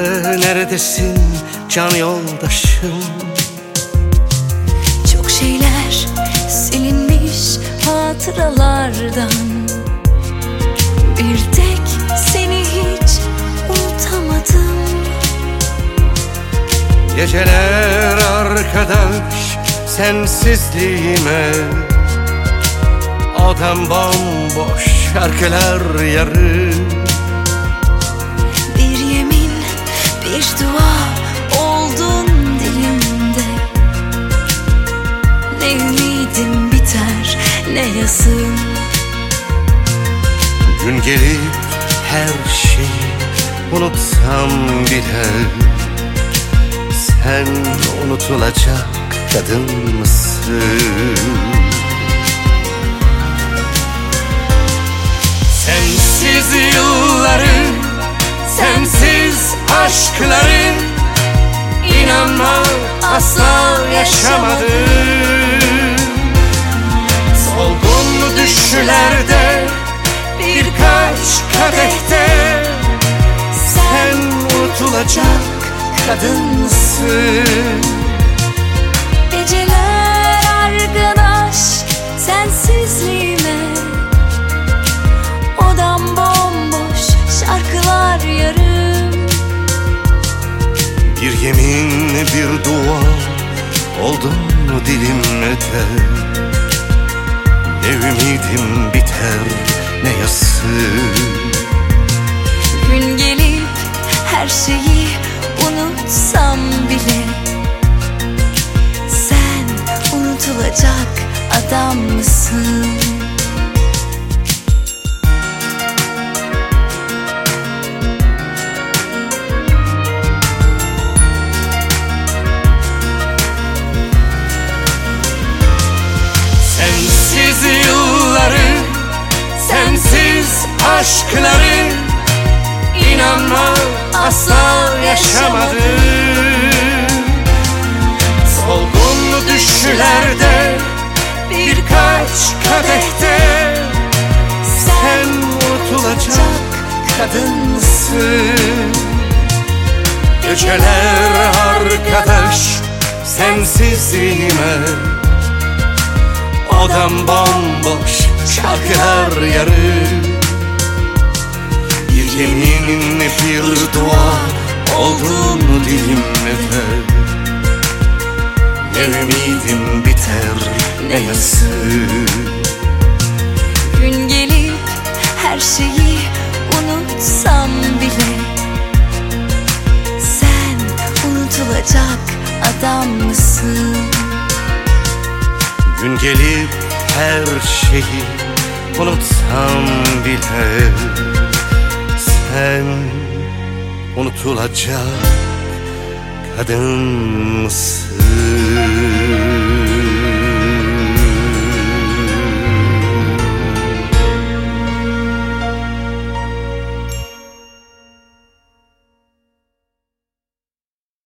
neredesin can yoldaşım? Çok şeyler silinmiş hatıralardan, bir tek seni hiç unutamadım. Geceler arkadaş sensizliğime, odam bomboş, şarkılar yarım. Bir yemin, bir dua oldun dilimde. Ne ümidim biter, ne yasım. Gün gelip her şeyi unutsam bile, sen unutulacak kadın mısın? Sensiz yılları, sensiz aşkları, İnanma asla yaşamadım. Solgun düşlerde, birkaç kadehte, sen unutulacak kadın mısın? Geceler arkadaş sensizliğime, odam bomboş, şarkılar yarım. Bir yemin, bir dua oldun mu dilimde? Ne ümidim biter, ne yasım. Gün gelip her şeyi unutsam bile, sen unutulacak adam mısın? Sensiz yılları, sensiz aşkları, İnanma asla yaşamadım. Solgun düşlerde, birkaç kadehte, sen unutulacak kadın mısın? Geceler arkadaş sensizliğime, odam bomboş, şarkılar yarım. Bir yemin, bir dua oldun dilimde. Ne ümidim biter, ne yasım. Gün gelip her şeyi unutsam bile, sen unutulacak adam mısın? Gün gelip her şeyi unutsam bile, sen unutulacak kadın mısın?